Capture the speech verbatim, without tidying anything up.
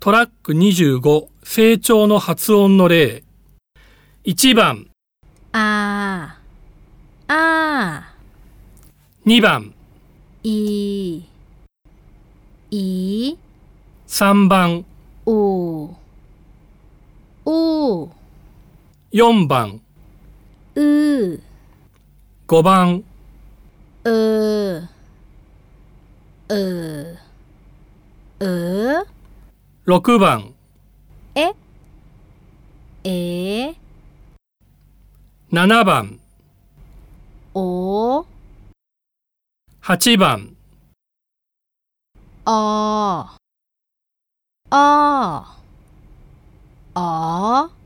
トラックにじゅうご成長の発音の例。いちばんあーあにばんーいいさんばんおおよんばんうごばんうううろくばんええななばんおはちばんああああ